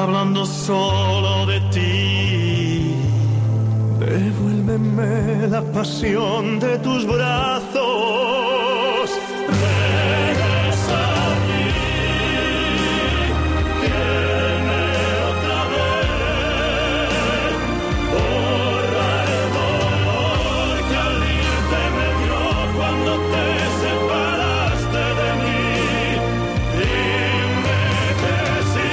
hablando solo de ti. Devuélveme la pasión de tus brazos. Regresa a mí, quiéreme otra vez. Borra el dolor que al irte me dio cuando te separaste de mí. Dime que sí,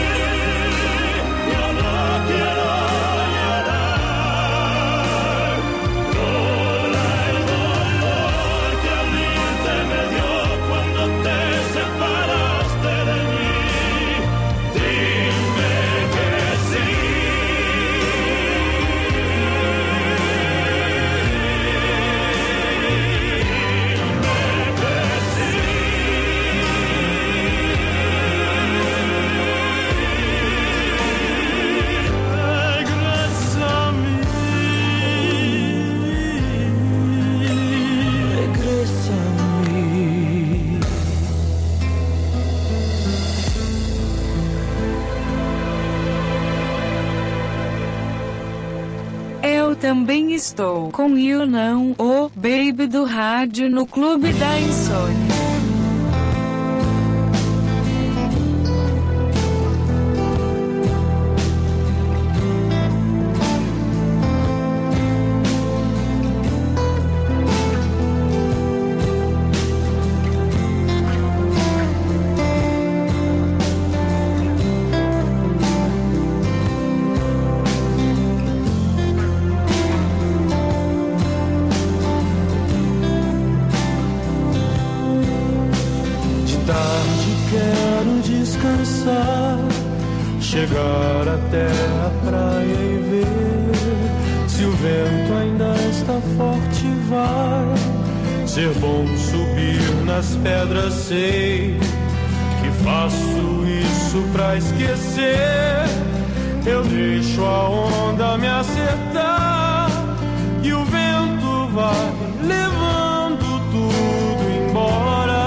yo no quiero llorar. Borra el dolor que al irte me dio cuando te separaste de mí. Dime que sí. Regresa a mí. Regresa a mí. Eu também estou com You Não, o Baby do rádio no Clube da Insônia. De tarde quero descansar, chegar até a praia e ver se o vento ainda está forte. Vai ser bom subir nas pedras, sei que faço isso pra esquecer. Eu deixo a onda me acertar e o vento vai levando tudo embora.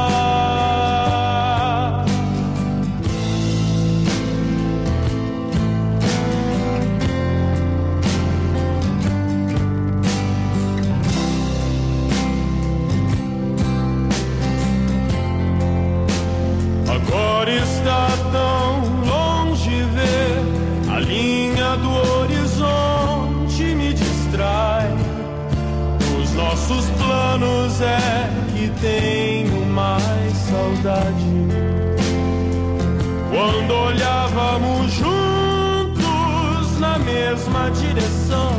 Agora está tão longe ver a linha do horizonte, me distrai. Os nossos planos é que tenho mais saudade. Quando olhávamos juntos na mesma direção,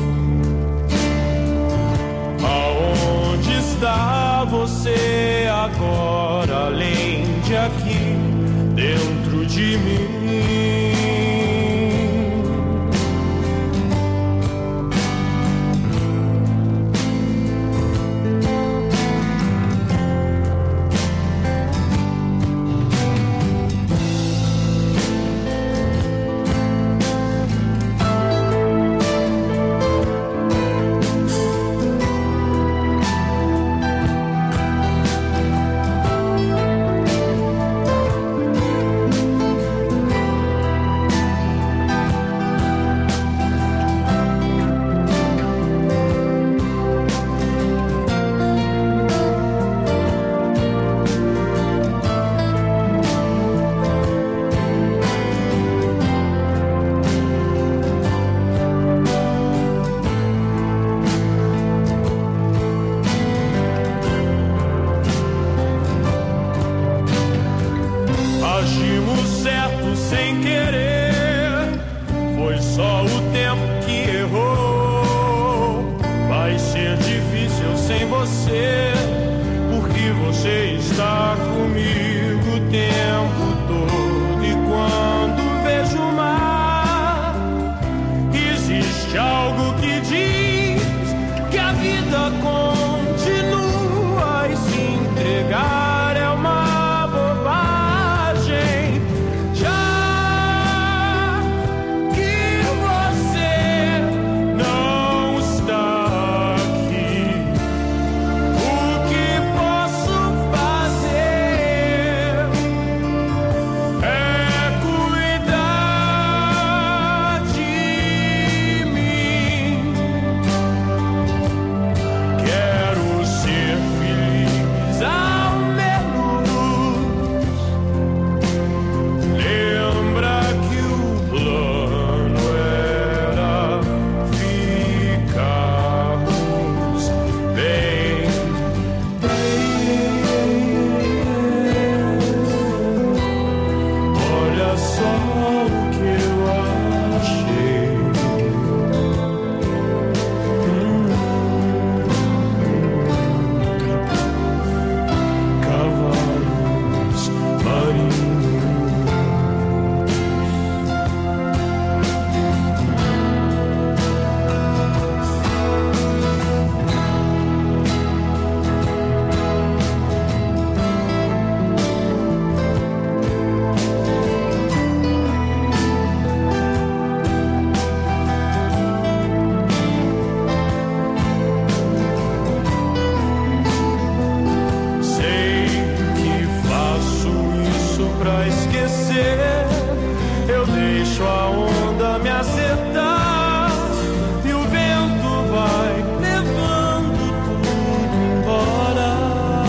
aonde está você agora, além de aqui dentro de mim? Agimos certo sem querer, foi só o tempo que errou. Vai ser difícil sem você, porque você está comigo o tempo todo. E quando vejo o mar, existe algo que diz que a vida continua, e se entregar é uma bobagem. Já que você não está aqui, o que posso fazer? deixo a onda me acertar e o vento vai levando tudo embora.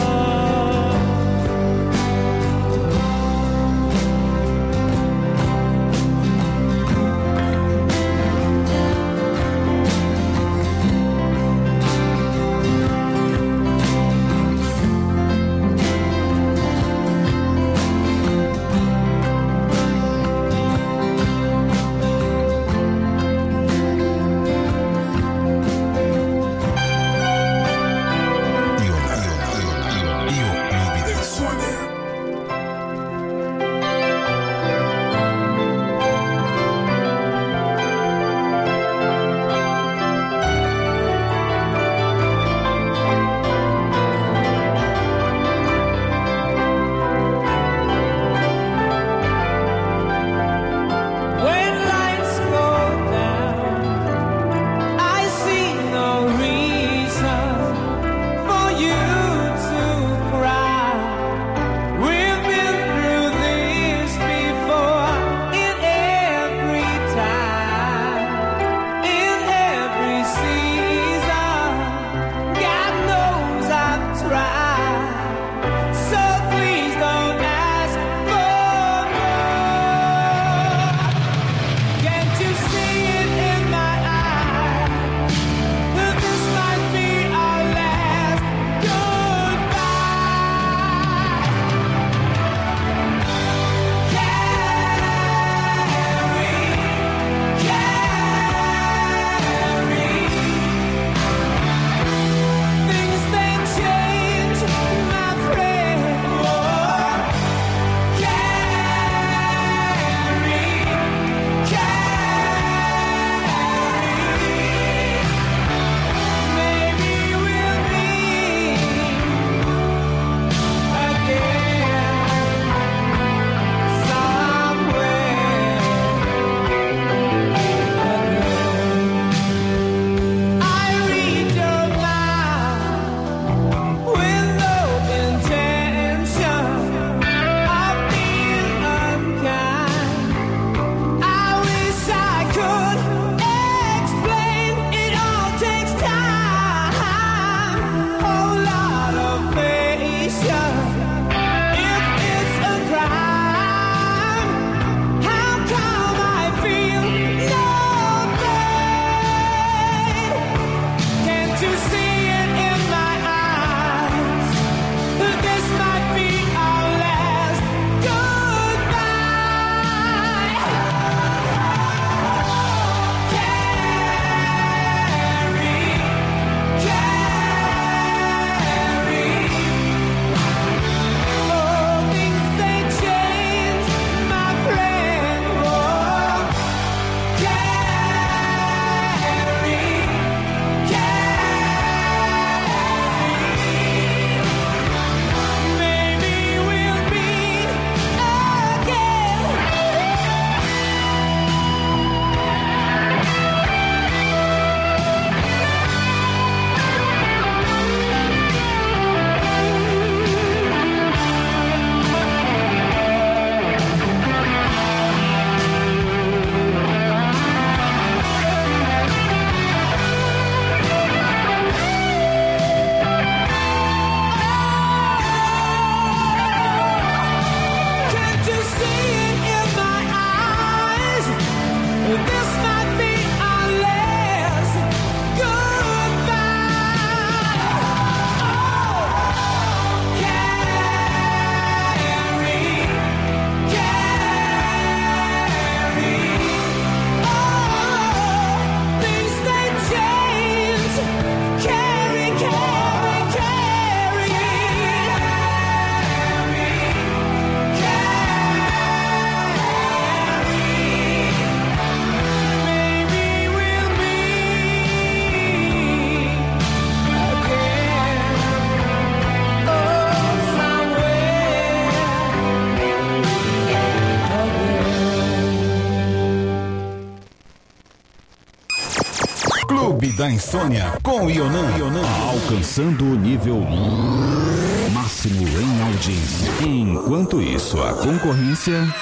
Clube da Insônia com Ionan. Alcançando o nível máximo em audiência. Enquanto isso, a concorrência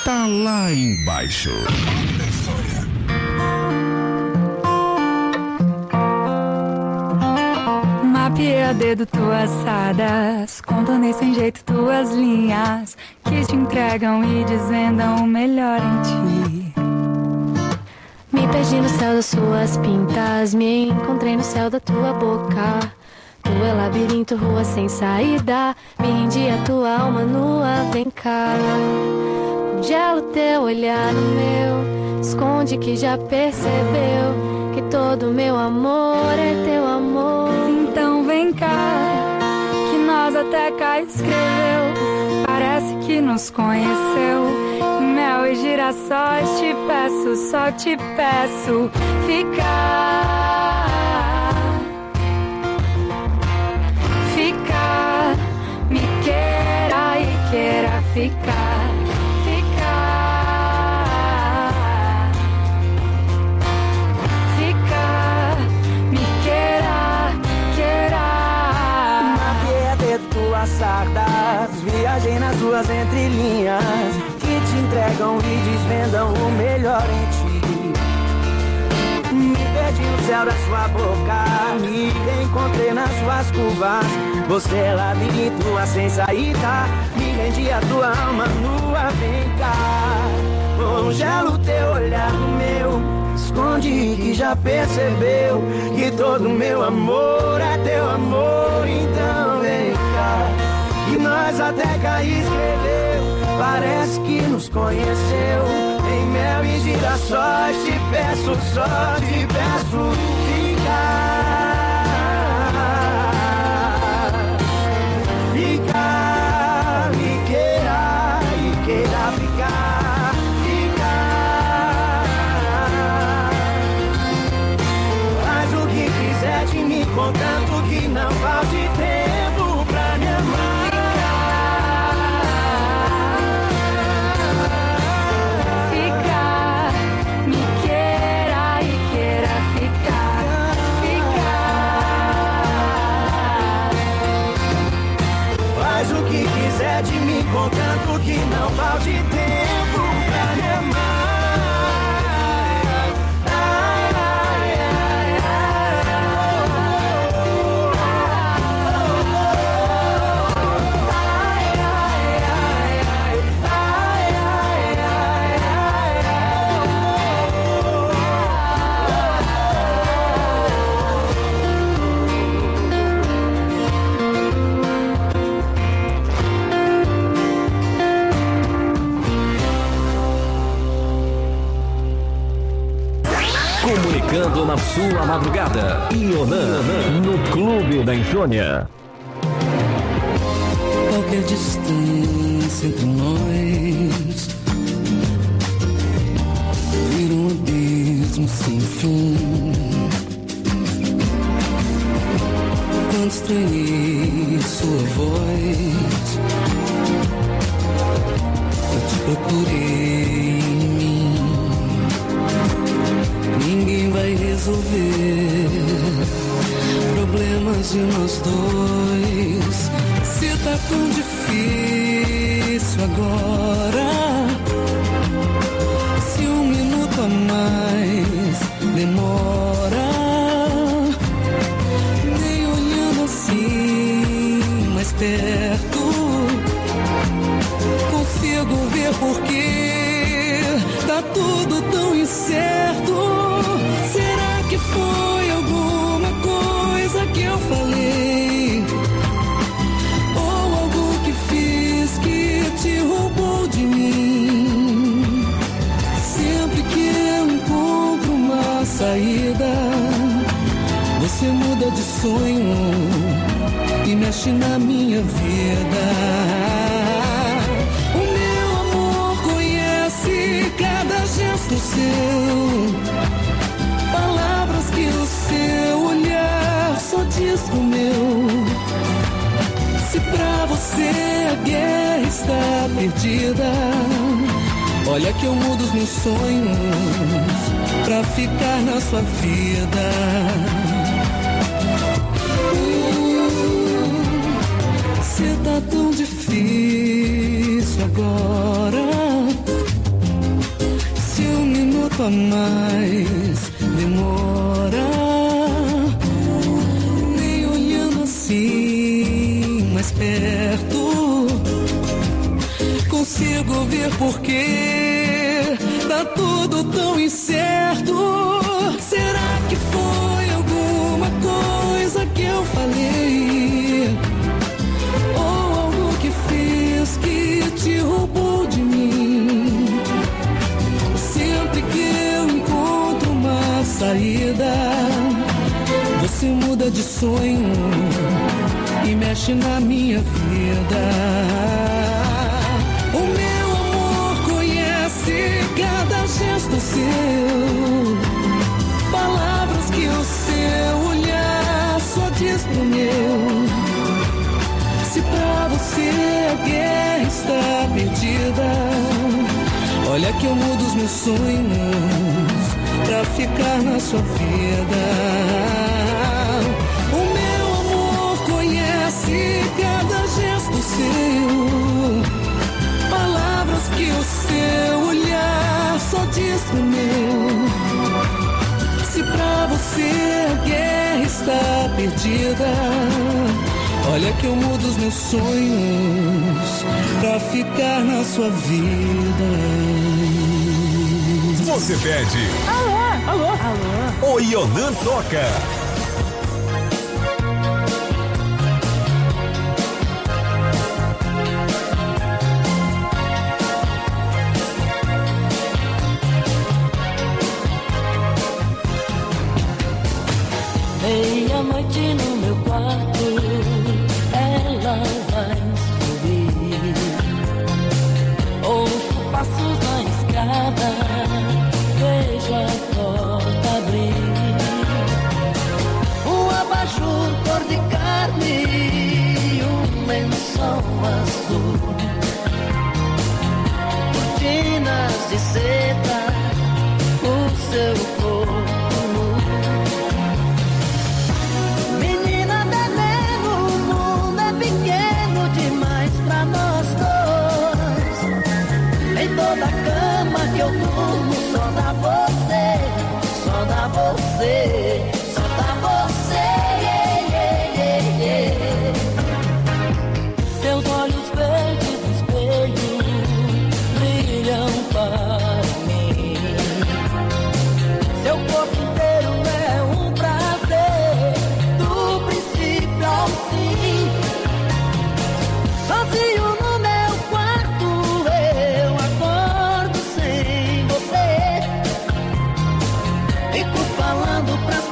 tá lá embaixo. Mapeei a dedo tuas sadas, contornei sem jeito tuas linhas, que te entregam e desvendam o melhor em ti. Me perdi no céu das suas pintas, me encontrei no céu da tua boca. Tu é labirinto, rua sem saída, me rendi a tua alma nua, vem cá. Congela o teu olhar no meu, esconde que já percebeu que todo meu amor é teu amor. Então vem cá, que nós até cá escreveu, parece que nos conheceu. Mel e girassóis te peço, só te peço ficar. Ficar, me queira e queira ficar. Ficar, ficar, me queira, queira. Mapeei a dedo tuas sardas, viajei nas ruas entrelinhas, que te entregam e desvendam o melhor em ti. Me perdi no céu da sua boca, me encontrei nas suas curvas. Você é labirinto, sem saída, me rendi a tua alma nua, vem cá. Congela o teu olhar no meu, esconde que já percebeu que todo meu amor é teu amor. Então vem cá, que nós até cá escreveu, parece que nos conheceu. Em mel e girassóis te peço, só te peço ficar. Ficar, me queira e queira ficar. Ficar, faz o que quiser de mim, contanto que não falte tempo pra me amar. De mim, contanto que não falte tempo pra me amar. Ai, ai, ai, Comunicando na sua madrugada. Ionan no Clube da Insônia. Qualquer distância entre nós vira um abismo sem fim. Quando estranhei sua voz, eu te procurei em mim. Ninguém vai resolver problemas de nós dois. Se tá tão difícil agora, se um minuto a mais demora, nem olhando assim mais perto, consigo ver porque tá tudo tão incerto. Será que foi alguma coisa que eu falei? Ou algo que fiz que te roubou de mim? Sempre que eu encontro uma saída, você muda de sonho e mexe na minha vida. O meu amor conhece cada gesto seu, palavras que o seu olhar só diz pro meu. Se pra você a guerra está perdida, olha que eu mudo os meus sonhos pra ficar na sua vida. Se tá tão difícil agora, minuto a mais demora, nem olhando assim mais perto consigo ver porque tá tudo tão incerto. Será que foi alguma coisa que eu falei, ou algo que fiz que te roubou de mim? Sempre que eu encontro uma saída, você muda de sonho e mexe na minha vida. O meu amor conhece cada gesto seu, palavras que o seu olhar só diz pro meu. Se pra você a guerra está perdida, olha que eu mudo os meus sonhos pra ficar na sua vida. O meu amor conhece cada gesto seu, palavras que o seu olhar só diz pro meu. Se pra você a guerra está perdida, olha que eu mudo os meus sonhos pra ficar na sua vida. Você pede. Alô, alô, alô. O Ionan toca. Meia-noite no meu quarto, ela vai subir. Ouço passos na escada, vejo a porta abrir. Um abajur cor de carne e um lençol azul, cortinas de seda, o seu corpo. Toda cama que eu durmo só dá você, só dá você, só dá você. Yeah, yeah, yeah. Seus olhos verdes no espelho brilham para mim. Seu corpo inteiro é um prazer, do princípio ao fim. Sozinho no meu quarto eu acordo sem você, fico falando pra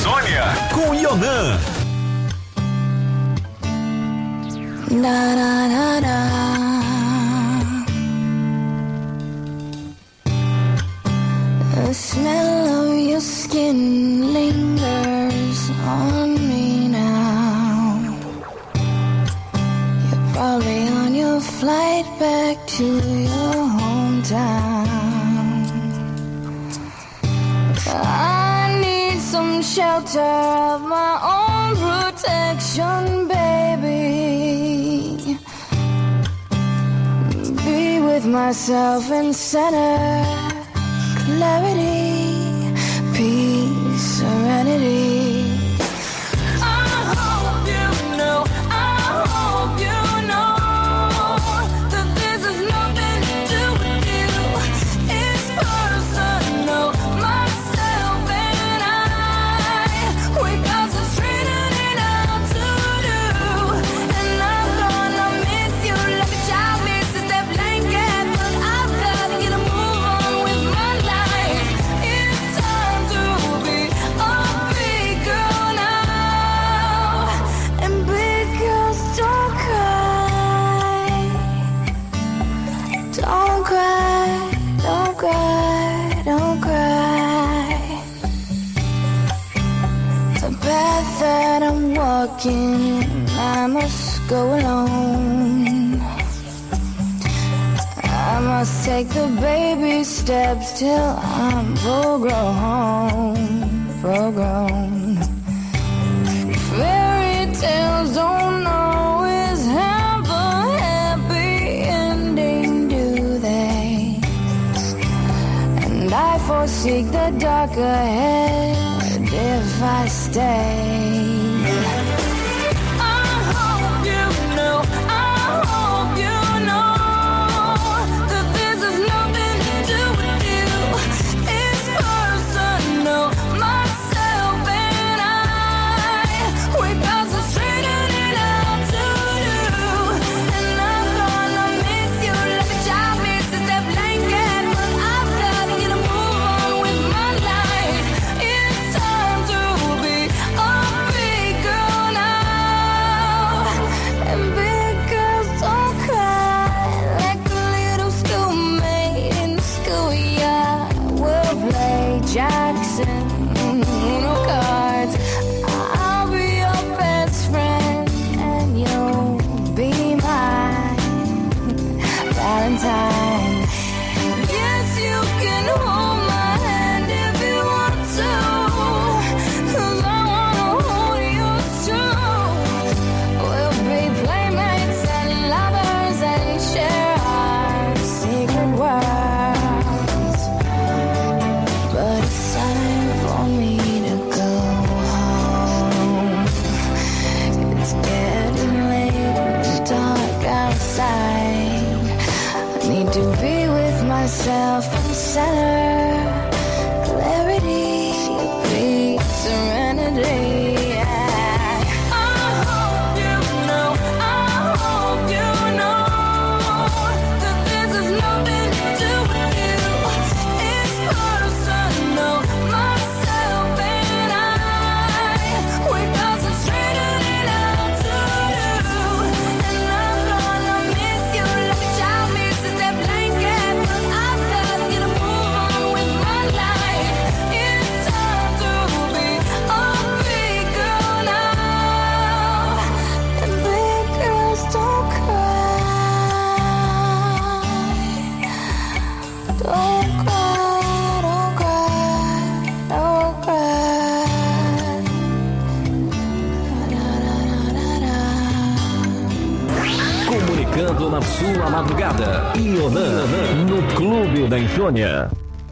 Insônia com Ionan. Na, na, na, na. The smell of your skin lingers on me now. You're probably on your flight back to your hometown. I need some shelter of my own protection, baby. Be with myself and center. Clarity, peace, serenity. I hope you know that this has nothing to do with you. It's personal, myself and I. We concentrated it out to do. And I'm gonna miss you like a child misses their blanket. But I've gotta get a move on with my life. It's time to be a big girl now. And big girls don't cry. Don't cry, don't cry, don't cry. The path that I'm walking, I must go alone. I must take the baby steps till I'm full grown. Fairy tales don't always have a happy ending, do they? And I forsake the dark ahead if I stay. I hope you know that this has nothing to do with you. It's personal, myself and I. We concentrated it out to do. And I'm gonna miss you like a child misses their blanket. But I've gotta get a move on with my life. It's time to be a big girl now. And big girls don't cry like a little schoolmate in the schoolyard. We'll play Jackson, Uno cards. I'll be your best friend and you'll be my Valentine. Yes, you can hold my hand if you want to, 'cause I wanna hold yours too. We'll be playmates and lovers and share our secret worlds. But it's time for me to go home. It's getting late and dark outside. I need to be with myself and center. Clarity, peace, serenity. I hope you know that this has nothing to do with you. It's personal, myself and I. We concentrated it out to do. And I'm gonna miss you like a child misses their blanket. But I've gotta get a move on with my life. It's time to be a big girl now. And big girls don't cry. Don't cry, don't cry, don't cry. Comunicando na sua madrugada. Ionan no Clube da Insônia.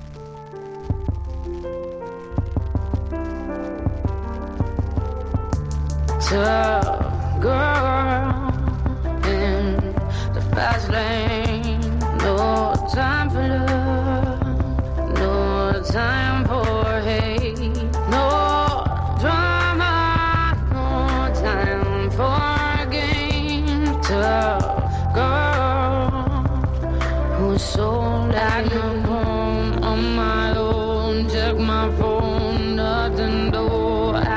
Tough girl in the fast lane. No time for love, no time for hate, no drama, no time for games. Tough girl who's so like no home on my own. Check my phone, nothing though.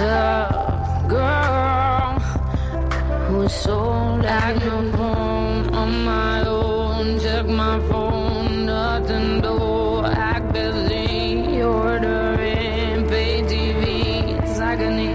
tough girl who sold at my home on my own. Check my phone, nothing to act busy, ordering pay TV, it's agony.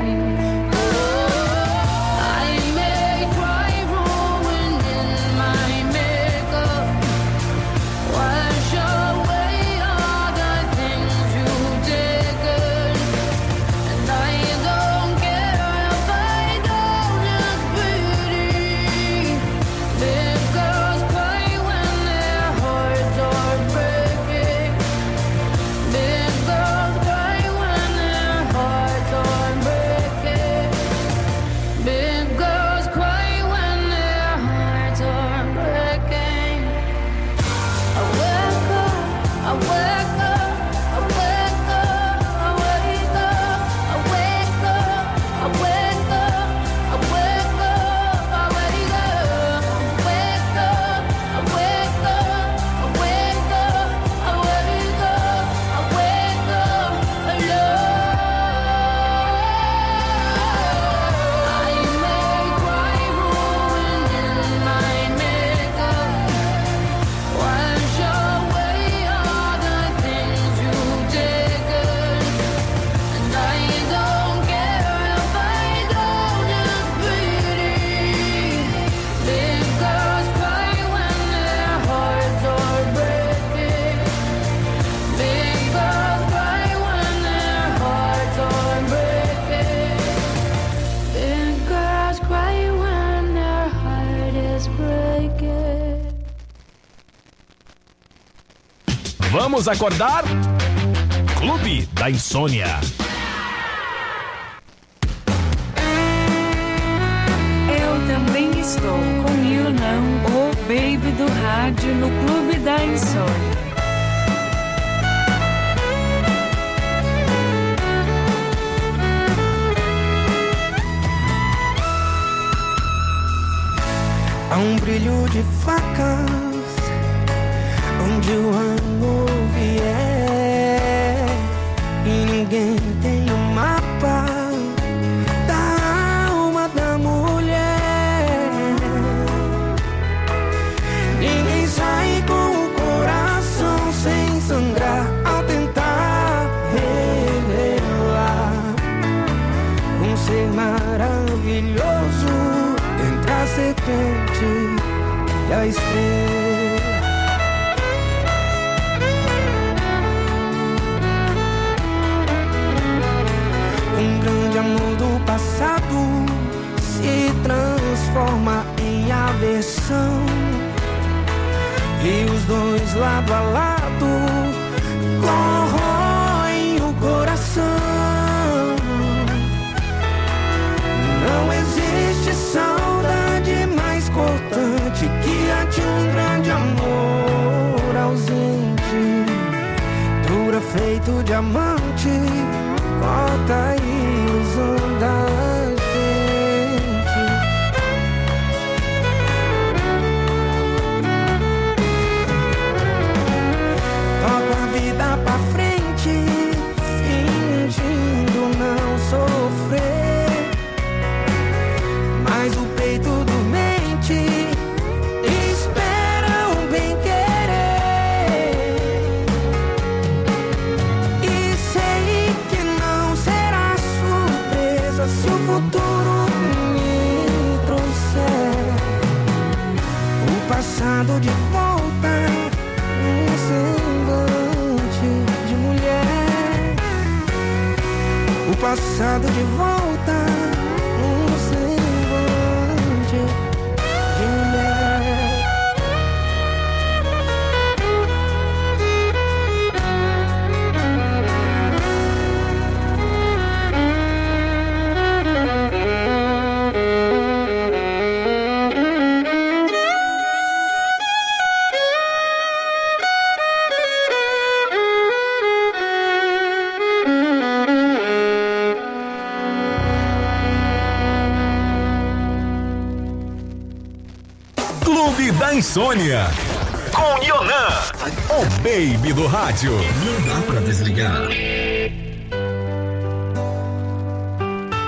Vamos acordar? Clube da Insônia. Eu também estou com You Não, o Baby do rádio no Clube da Insônia. Há um brilho de facas onde o amor vier, e ninguém tem o mapa da alma da mulher. Ninguém sai com o coração sem sangrar ao tentar revelar um ser maravilhoso entre a serpente e a estrela. Um grande amor do passado se transforma em aversão, e os dois lado a lado corroem o coração. Não existe saudade mais cortante que a de um grande amor ausente. Dura feito diamante, corta a ilusão da gente. Toca a vida pra frente, fingindo não sofrer, mas o peito dormente espera um bem querer. E sei que não será surpresa se o futuro me trouxer o passado de volta, um semblante de mulher. O passado de volta, um semblante de mulher. Clube da Insônia. Com Yonan, o Baby do rádio. Não dá pra desligar.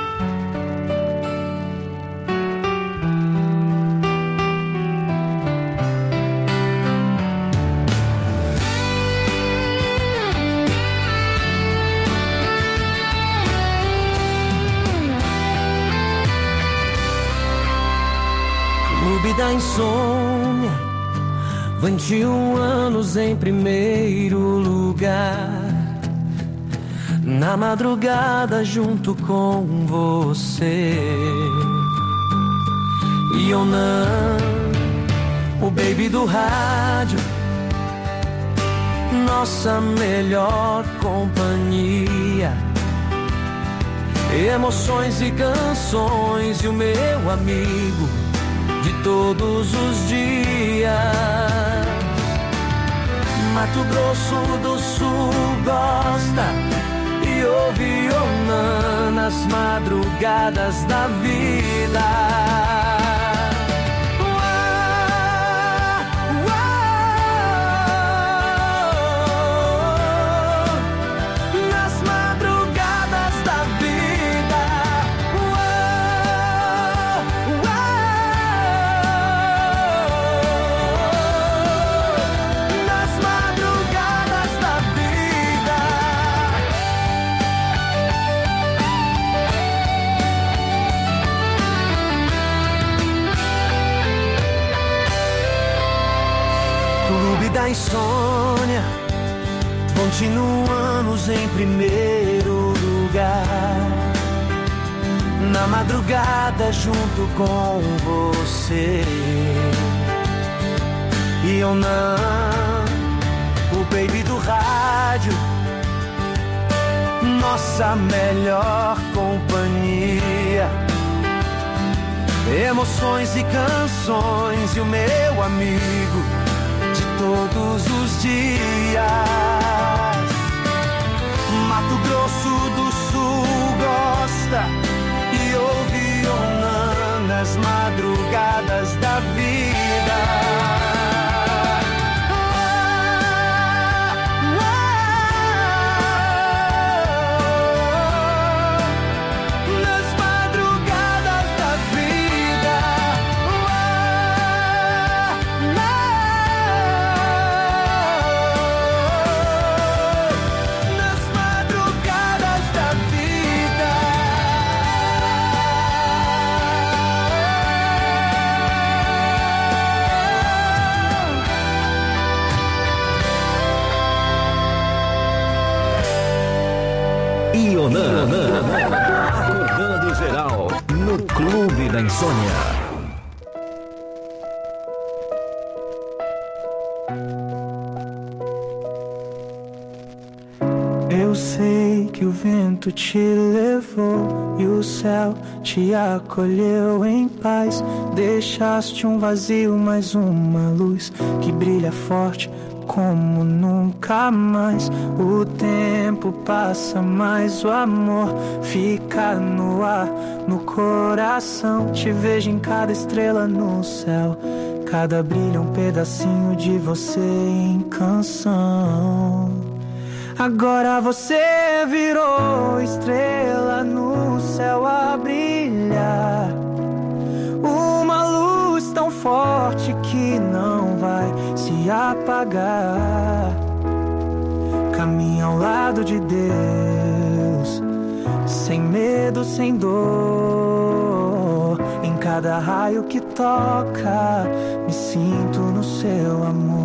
Clube da Insônia, 21 anos em primeiro lugar. Na madrugada junto com você. Yonan, o baby do rádio, nossa melhor companhia. Emoções e canções e o meu amigo de todos os dias. Mato Grosso do Sul gosta e ouve Yonan nas madrugadas da vida. Da insônia, 21 anos em primeiro lugar. Na madrugada junto com você. Yonan, o baby do rádio, nossa melhor companhia. Emoções e canções e o meu amigo todos os dias. Mato Grosso do Sul gosta e ouve Yonan nas madrugadas da vida. Yonan, acordando geral no Clube da Insônia. Eu sei que o vento te levou e o céu te acolheu em paz. Deixaste um vazio, mas uma luz que brilha forte como nunca mais. O tempo passa, mas o amor fica no ar, no coração. Te vejo em cada estrela no céu, cada brilho é um pedacinho de você em canção. Agora você virou estrela no céu a brilhar, uma luz tão forte que não vai se apagar. Caminha ao lado de Deus, sem medo, sem dor. Em cada raio que toca, me sinto no seu amor.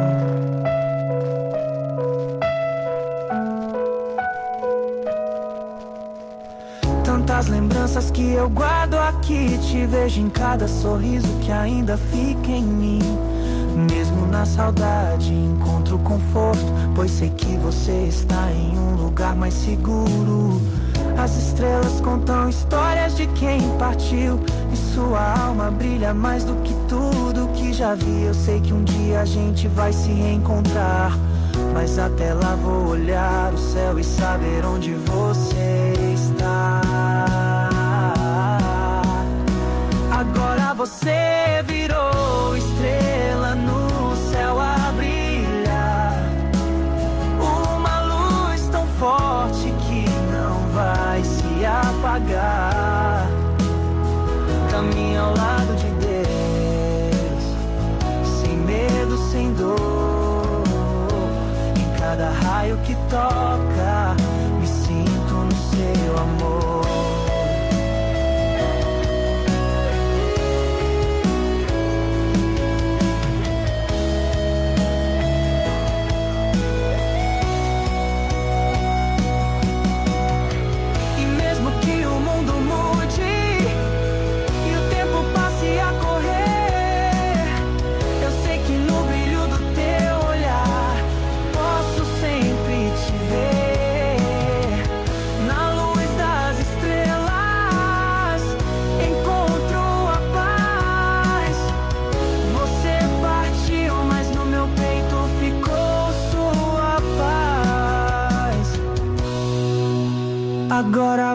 Tantas lembranças que eu guardo aqui, te vejo em cada sorriso que ainda fica em mim. Mesmo na saudade encontro conforto, pois sei que você está em um lugar mais seguro. As estrelas contam histórias de quem partiu, e sua alma brilha mais do que tudo que já vi. Eu sei que um dia a gente vai se reencontrar, mas até lá vou olhar o céu e saber onde você está. Agora você virou estrela no céu a brilhar, uma luz tão forte que não vai se apagar. Caminha ao lado de Deus, sem medo, sem dor. Em cada raio que toca, me sinto no seu amor.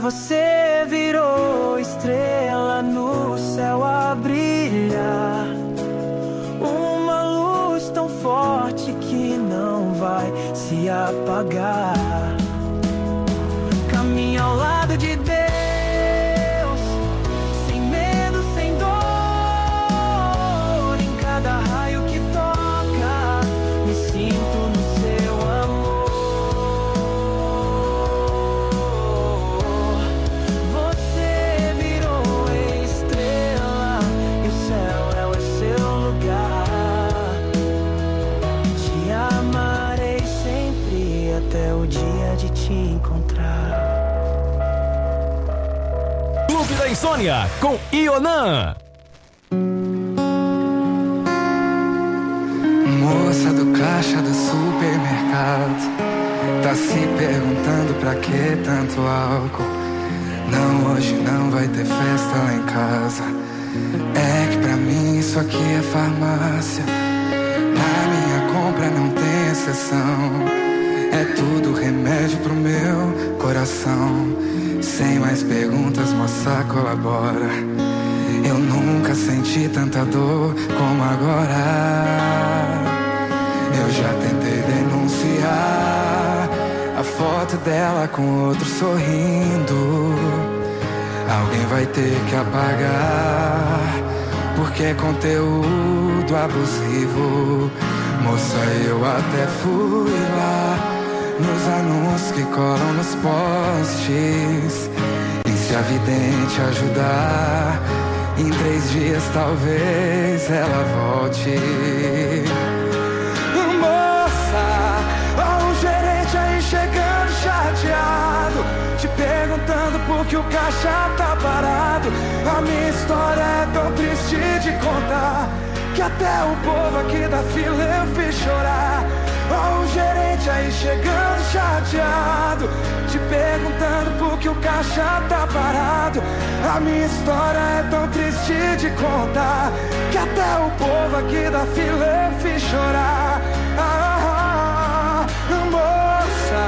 você virou estrela no céu a brilhar. Uma luz tão forte que não vai se apagar. Caminha ao lado de Deus, sem medo, sem dor. Em cada raio que toca, me sinto no seu amor. Você virou estrela e o céu é o seu lugar. Te amarei sempre até o dia de te encontrar. Clube da Insônia com Ionan. Moça do caixa do supermercado, tá se perguntando pra que tanto álcool. Não, hoje não vai ter festa lá em casa. É que pra mim isso aqui é farmácia. Na minha compra não tem exceção. É tudo remédio pro meu coração. Sem mais perguntas, moça, colabora. Eu nunca senti tanta dor como agora. Eu já tentei denunciar a foto dela com outro sorrindo. Alguém vai ter que apagar, porque é conteúdo abusivo. Moça, eu até fui lá nos anúncios que colam nos postes. E se a vidente ajudar, em 3 dias talvez ela volte. Moça, ó o gerente aí chegando chateado, te perguntando por que o caixa tá parado. A minha história é tão triste de contar, que até o povo aqui da fila eu fiz chorar. Ó o gerente aí chegando chateado, te perguntando por que o caixa tá parado. A minha história é tão triste de contar, que até o povo aqui da fila eu fiz chorar. Moça,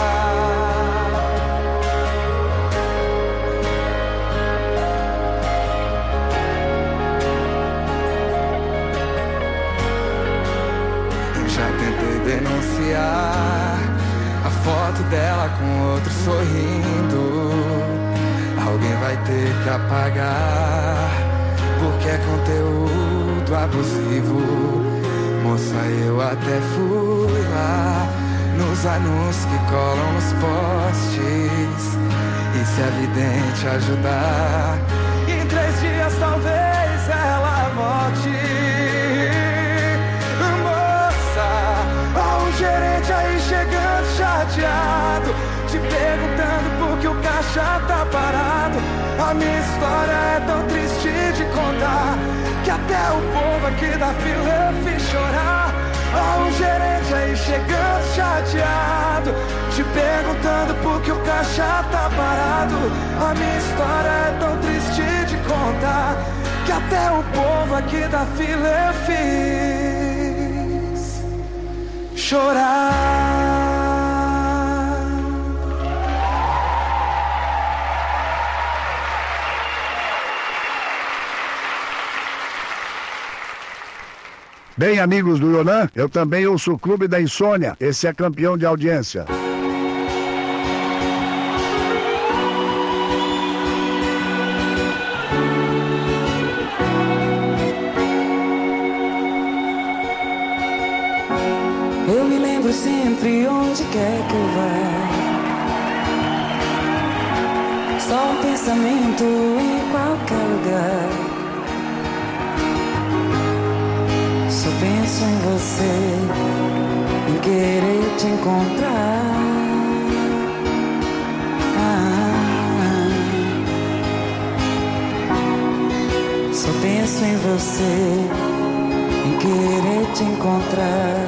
denunciar a foto dela com outro sorrindo. Alguém vai ter que apagar, porque é conteúdo abusivo. Moça, eu até fui lá nos anúncios que colam nos postes. E se a vidente ajudar, em 3 dias talvez ela volte. Gerente aí chegando chateado, te perguntando por que o caixa tá parado. A minha história é tão triste de contar, que até o povo aqui da fila eu fiz chorar. Ó o gerente aí chegando chateado, te perguntando por que o caixa tá parado. A minha história é tão triste de contar, que até o povo aqui da fila eu fiz chorar. Bem, amigos do Ionan, eu também ouço o Clube da Insônia. Esse é campeão de audiência. Eu me lembro sempre onde quer que eu vá. Só um pensamento em qualquer lugar. Só penso em você, em querer te encontrar. Só penso em você, em querer te encontrar.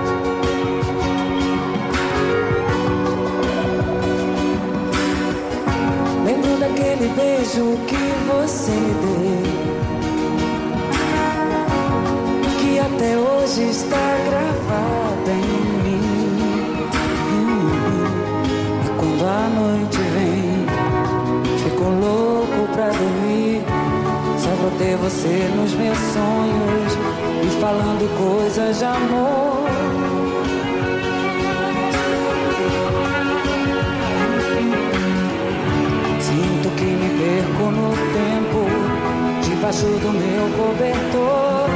Lembro daquele beijo que você me deu, que até hoje está gravada em mim. E quando a noite vem ter você nos meus sonhos e falando coisas de amor. Sinto que me perco no tempo, debaixo do meu cobertor.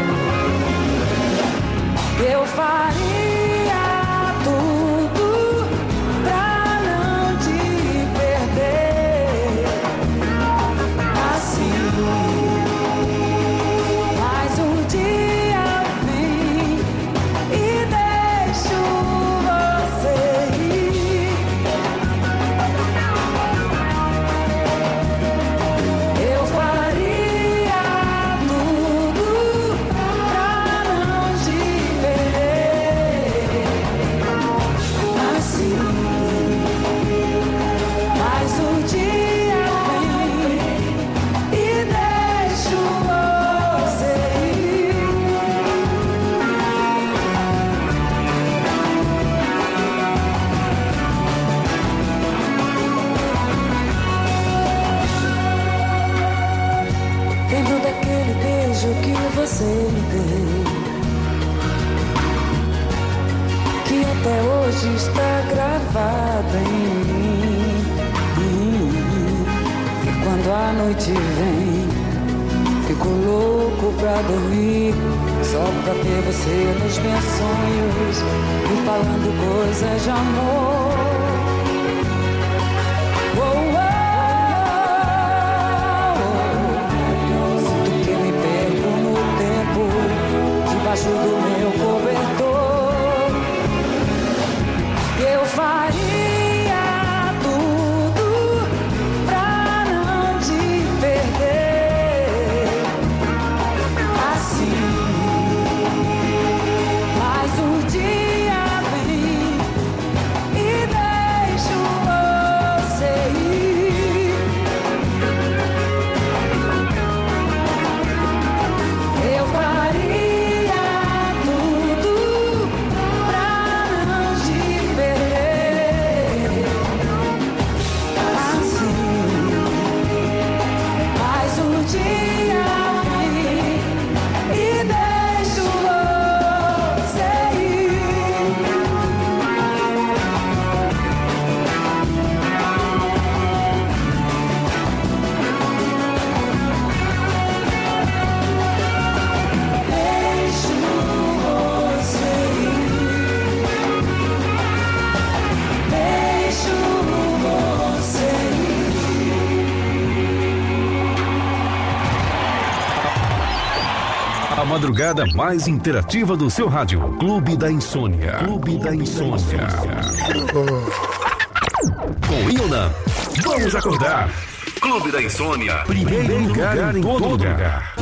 Eu faria tudo pra não te perder. Assim, mas um dia vim e deixo você ir. Eu faria tudo pra não te perder. Assim, mas um dia vim e deixo você ir. Lembro daquele beijo que você me deu, que até hoje está gravado em mim. E quando a noite vem, fico louco pra dormir, só pra ter você nos meus sonhos e falando coisas de amor. Oh, oh. Sinto que me perco no tempo, debaixo do meu cobertor. Eu faria tudo pra não te perder. Assim, mas um dia vim e deixo você ir. Eu faria tudo pra não te perder. Assim, mas um dia vim e deixo você ir. Deixo você ir. Deixo você A madrugada mais interativa do seu rádio. Clube da Insônia. Clube da Insônia. Com Ionan. Vamos acordar. Clube da Insônia. Primeiro lugar em todo lugar.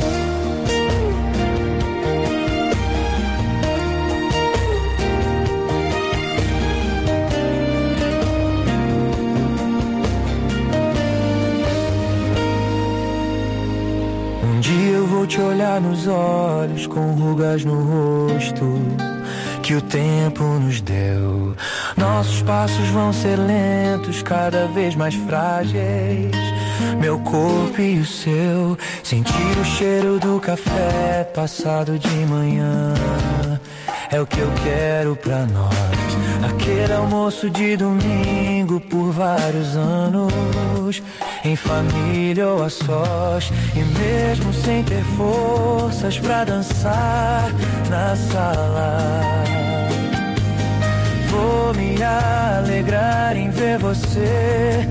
Um dia eu vou te olhar nos olhos com rugas no rosto que o tempo nos deu. Nossos passos vão ser lentos, cada vez mais frágeis. Meu corpo e o seu, sentir o cheiro do café passado de manhã. É o que eu quero pra nós. Aquele almoço de domingo por vários anos, em família ou a sós, e mesmo sem ter forças pra dançar na sala, vou me alegrar em ver você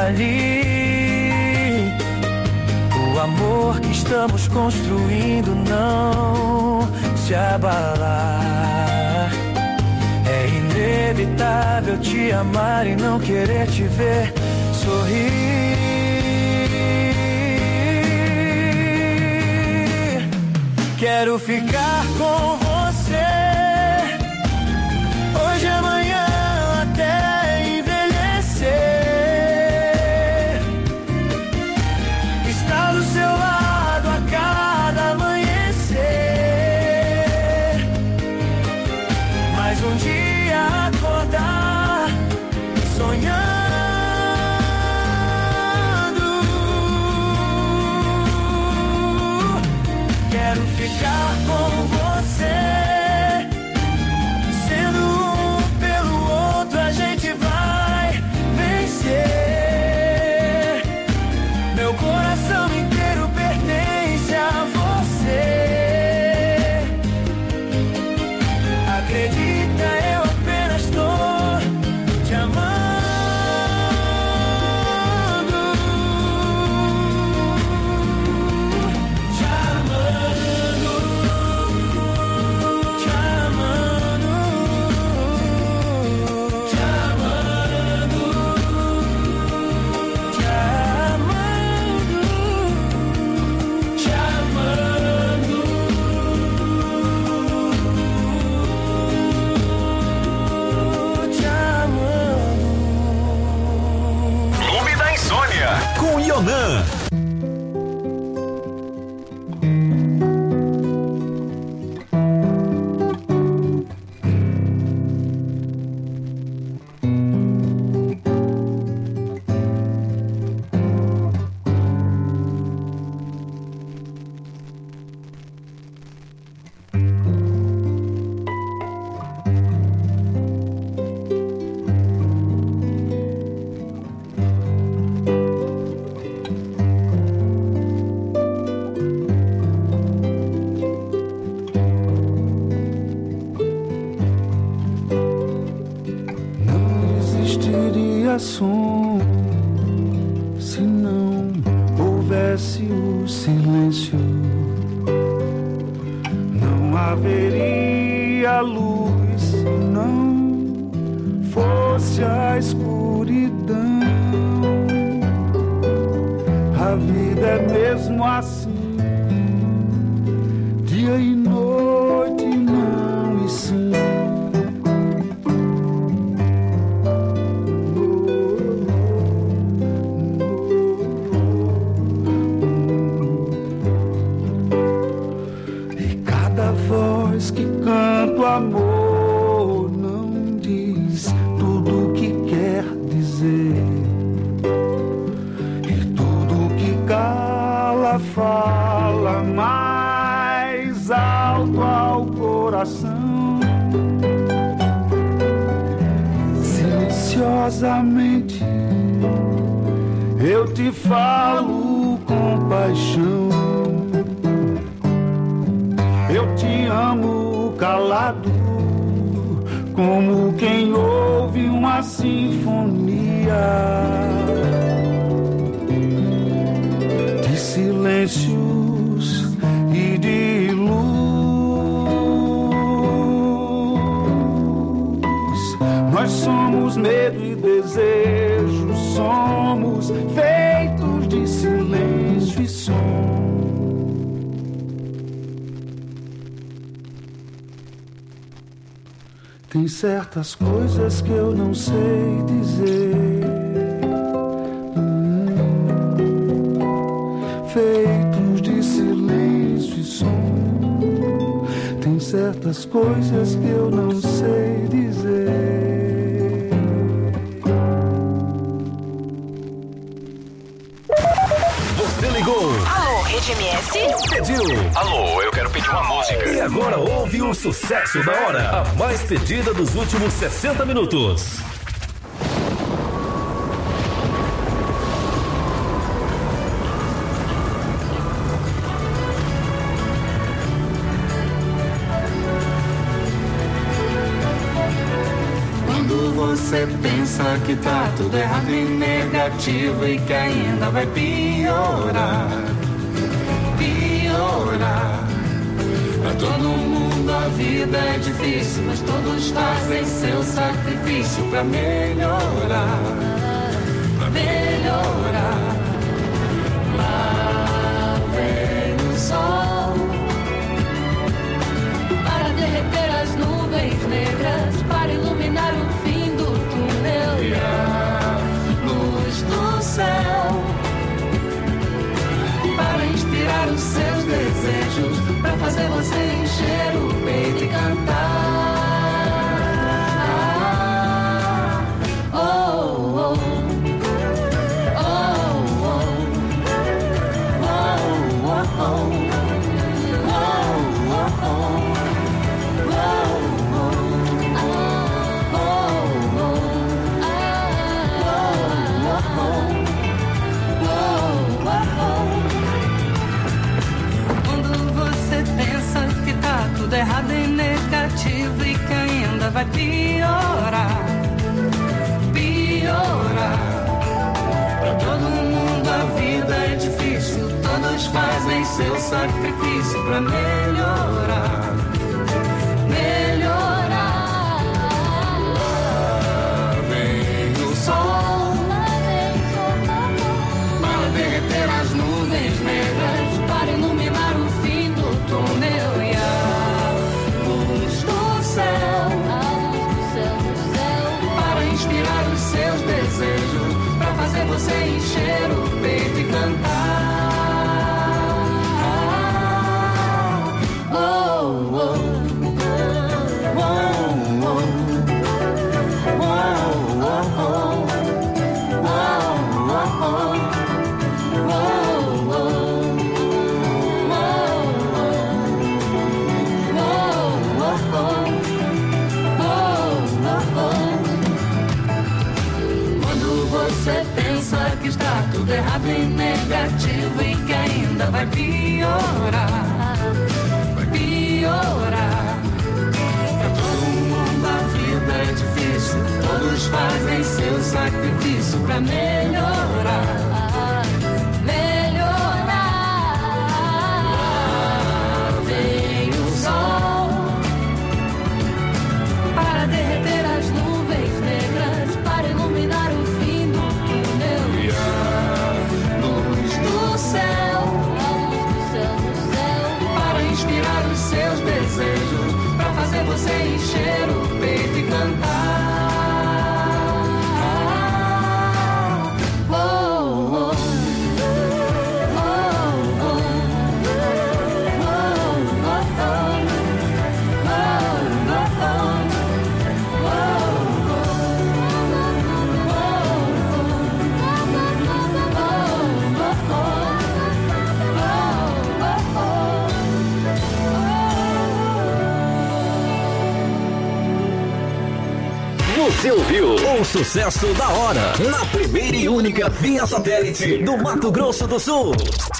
ali. O amor que estamos construindo não se abalar. É inevitável te amar e não querer te ver sorrir. Quero ficar com você hoje, amanhã, até envelhecer. Estar do seu lado a cada amanhecer. Mais um dia acordar sonhando. coração inteiro pertence a você. Acredita, eu apenas tô te amando. Com Ionan. Som, se não houvesse o silêncio, não haveria luz se não fosse a escuridão. A vida é mesmo assim, dia e noite, não e sim. Amor não diz tudo o que quer dizer, e tudo que cala fala mais alto ao coração. Silenciosamente eu te falo com paixão. Eu te amo calado, como quem ouve uma sinfonia de silêncios e de luz. Nós somos medo e desejo, somos feitos de silêncio e som. Tem certas coisas que eu não sei dizer, feitos de silêncio e som. Tem certas coisas que eu não sei dizer. Você ligou? Alô, Rede MS? Pediu? Alô, eu quero pedir uma música. E agora ouve o sucesso da hora, a mais pedida dos últimos 60 minutos. Quando você pensa que tá tudo errado e negativo e que ainda vai piorar, piorar. Pra todo mundo a vida é difícil, mas todos fazem seu sacrifício pra melhorar, pra melhorar. Lá vem o sol para derreter as nuvens negras, para iluminar o fim do túnel e a luz do céu, para inspirar os seus desejos, pra fazer você encher o peito e cantar. Oh, oh, oh, oh, vai piorar, piorar. Pra todo mundo a vida é difícil, todos fazem seu sacrifício pra melhorar, melhorar. Lá vem o sol para derreter as nuvens negras, para iluminar o fim do túnel e a luz do céu, para inspirar os seus desejos, pra fazer você encher o peito e cantar. Oh, oh, oh, oh, você pensa que está tudo errado e negativo e que ainda vai piorar, vai piorar. Pra todo mundo a vida é difícil, todos fazem seu sacrifício pra melhorar, melhorar. Lá vem o sol para derreter as nuvens negras, para iluminar o fim do túnel e a luz do céu, para inspirar os seus desejos, pra fazer você encher o peito e cantar. Oh, oh, oh, oh, Você ouviu o sucesso da hora na primeira e única via satélite do Mato Grosso do Sul.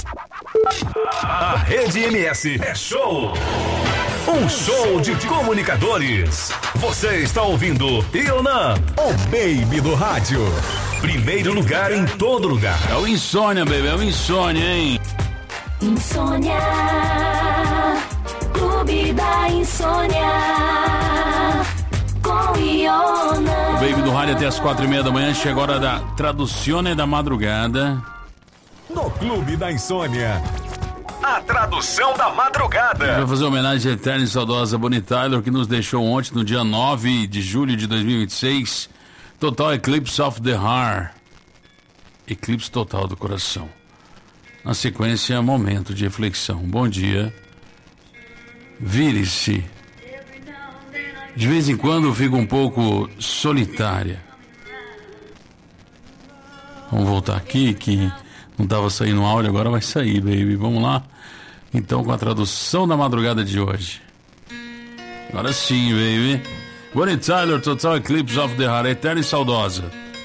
A Rede MS é show. Um show de comunicadores. Você está ouvindo Ionan, o baby do rádio. Primeiro lugar em todo lugar. É o Insônia, baby, é o Insônia, hein? Insônia, Clube da Insônia, com Ionan. O baby do rádio até as 4:30 da manhã. Chega a hora da Traduzione da Madrugada. No Clube da Insônia, a tradução da madrugada. Vai fazer homenagem à eterna e saudosa Bonnie Tyler, que nos deixou ontem, no dia 9 de julho de 2026. Total Eclipse of the Heart. Eclipse total do coração. Na sequência, momento de reflexão. Bom dia. Vire-se. De vez em quando eu fico um pouco solitária. Vamos voltar aqui, que não estava saindo áudio, agora vai sair, baby. Vamos lá? Então, com a tradução da madrugada de hoje. Agora sim, baby. Bonnie Tyler, Total Eclipse of the Heart, eterna e saudosa.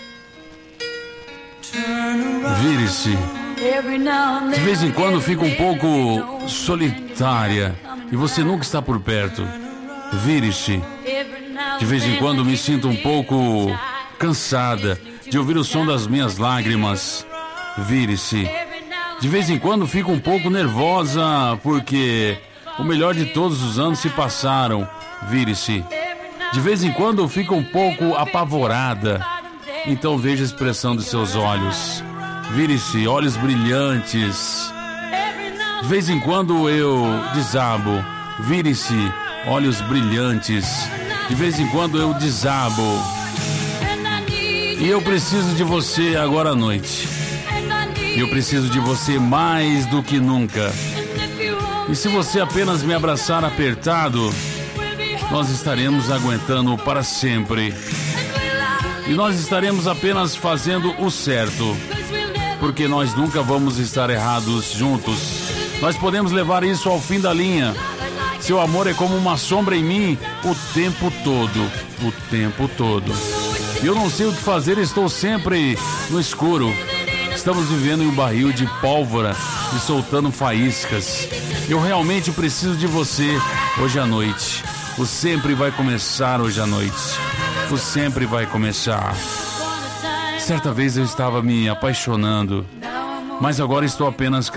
Vire-se. De vez em quando fico um pouco solitária e você nunca está por perto. Vire-se. De vez em quando me sinto um pouco cansada de ouvir o som das minhas lágrimas. Vire-se. De vez em quando fico um pouco nervosa porque o melhor de todos os anos se passaram. Vire-se. De vez em quando eu fico um pouco apavorada. Então veja a expressão de seus olhos. Vire-se, olhos brilhantes. De vez em quando eu desabo. Vire-se, olhos brilhantes. De vez em quando eu desabo. E eu preciso de você agora à noite. E eu preciso de você mais do que nunca. E se você apenas me abraçar apertado, nós estaremos aguentando para sempre. E nós estaremos apenas fazendo o certo. Porque nós nunca vamos estar errados juntos. Nós podemos levar isso ao fim da linha. Seu amor é como uma sombra em mim o tempo todo. O tempo todo. E eu não sei o que fazer, estou sempre no escuro. Estamos vivendo em um barril de pólvora e soltando faíscas. Eu realmente preciso de você hoje à noite. O sempre vai começar hoje à noite. O sempre vai começar. Certa vez eu estava me apaixonando, mas agora estou apenas